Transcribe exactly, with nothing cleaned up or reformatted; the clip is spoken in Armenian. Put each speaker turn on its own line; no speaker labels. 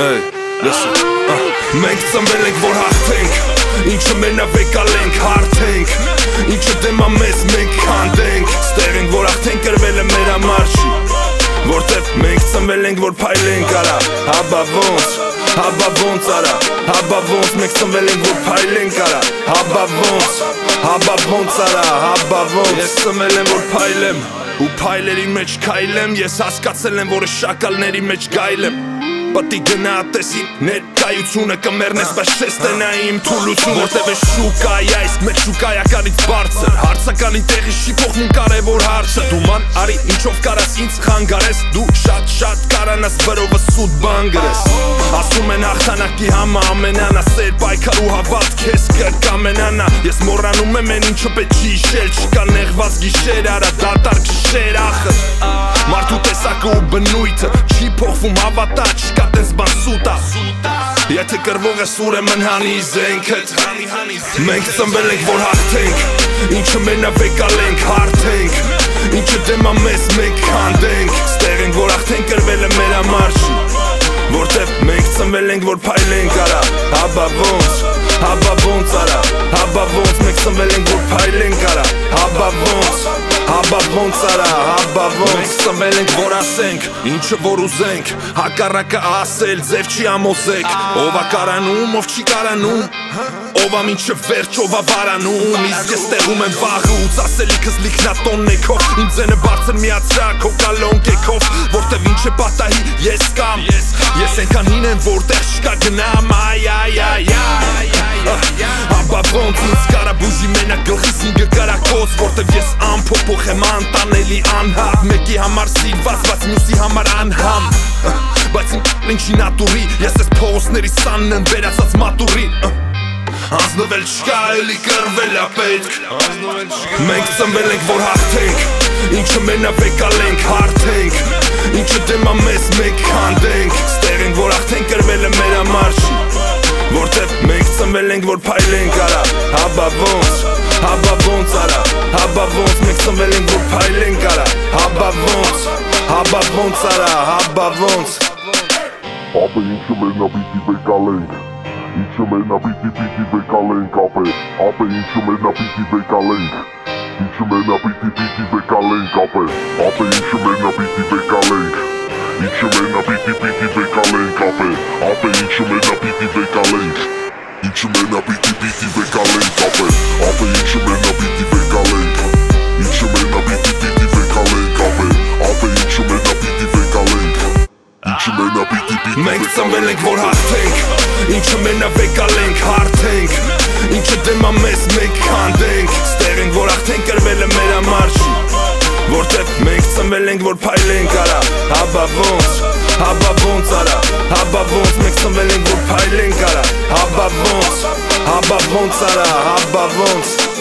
Hey, listen, uh. Մենք ծնվել ենք, որ հաղթենք, ինչը մենավեկալ ենք, հարթենք, ինչը դեմա մեզ մենք քանդենք, ստեղ ենք, որ հաղթենք, կրվել է մեր համար չի, որտև մենք ծնվել ենք, որ փայլենք, արա, հաբա ոնց, հաբա ոնց արա, հաբա ոնց, մենք ծնվել ենք, որ փայլենք, արա, հաբա ոնց, հաբա ոնց արա, հաբա ոնց, ես ծնվել եմ, որ փայլեմ, ու փայլերի մեջ քայլեմ, ես հասկացել եմ, որ շակալների մեջ գայլ եմ, Պտի գնա տեսին ներկայությունը կմերնես, բայց չես տենա իմ թուլությունը, որտև է շուկայի այս մեկ շուկայականից բարձր, հարցականի տեղի չի փոխվում կարևոր հարցը, դու ման արի ինչով կարաս ինձ խանգարես, դու շատ շատ կարանաս վրովը սուտ բան գրես, ասում են հաղթանակի համը ամենանա, սեր պայքար ու հավատ քեզ կկամենանա, ես մոռանում եմ են ինչը պետք չի հիշել, չկա նեղված գիշեր, արա դատարկ շեր ախր, մարդու տեսակը ու բնույթը չի փոխվում հավատա, չկա տես բան սուտա, եթե կրվող ես ուրեմն հանի զենքդ, մենք ծնվել ենք, որ հաղթենք, ինչը մենավեկալ ենք, հարթենք, ինչը դեմա մեզ մենք քանդենք, ստեղ ենք, որ հաղթենք, կրվել է մեր համար չի, որտև մենք ծնվել ենք, որ փայլենք, արա, հաբա ոնց, հաբա ոնց արա, հաբա ոնց, մենք ծնվել ենք, որ փայլենք, արա, հաբա ոնց, հաբա ոնց արա, հաբա ոնց, մենք ծնվել ենք, որ ասենք, ինչը որ ուզենք, հակառակը ասել, ձև չի ամոզեք, ով ա կարանում, ով չի կարանում, ով ա մինչև վերջ, ով ա վարանում, իսկ ես տեղում եմ վաղը ու ծասելիքս լիքնատոնն է քով, իմ ձենը բարձր միացրա քո կալոն կեքով, որտև ինչ է պատահի, ես կամ, ես ենքան հին եմ, որտեղ չկա գնամ, այ, այ, այ, այ, հաբա ոնց ինձ կարա բուժի մենակ գլխիս ինգը կարակոց, որտև ես ամփոփող եմ անտանելի անհատ, մեկի համար սիրված, բայց մյուսի համար անհամ, բայց իմ ինչի նատուրի, ես ես փողոցների սանն եմ վերացած մատուրի, Անձնվել չկա էլի կրվել ա պետք, մենք ծնվել ենք, որ հաղթենք, ինչը մենավեկալ ենք, հարթենք, ինչը դեմա մեզ մենք քանդենք, ստեղ ենք, որ հաղթենք, կրվել է մեր համար չի, որտև մենք ծնվել ենք, որ փայլենք, արա, հաբա ոնց, հաբա ոնց արա, հաբա ոնց, մենք ծնվել ենք, որ փայլենք, արա, հաբա ոնց, հաբա ոնց արա, հաբա ոնց,
ապե ինչը մենապիտի վեկալ ենք, ինչը մենա պիտի պիտի վեկալ ենք ապե, ապե ինչը մենա պիտի վեկալ ենք, ինչը մենա պիտի պիտի վեկալ ենք ապե, ապե ինչը մենա պիտի վեկալ ենք, ինչը մենա պիտի պիտի վեկալ ենք ապե, ապե ինչը մենա պիտի վեկալ ենք, ինչը մենա պիտի պիտի վեկալ ենք ապե, ապե ինչը մենա պիտի վեկալ ենք, ինչը մենա պիտի պիտի վեկալ ենք ապե, ապե ինչը մենա պիտի վեկալ ենք, ինչը մենա պիտի պիտի
մենք ծնվել ենք, որ հաղթենք, ինչը մենավեկալ ենք, հարթենք, ինչը դեմա մեզ մենք քանդենք, ստեղ ենք, որ հաղթենք, կրվել է մեր համար չի, որտև մենք ծնվել ենք, որ փայլենք, արա, հաբա ոնց, հաբա ոնց արա, հաբա ոնց, մենք ծնվել ենք, որ փայլենք, արա, հաբա ոնց, հաբա ոնց արա, հաբա ոնց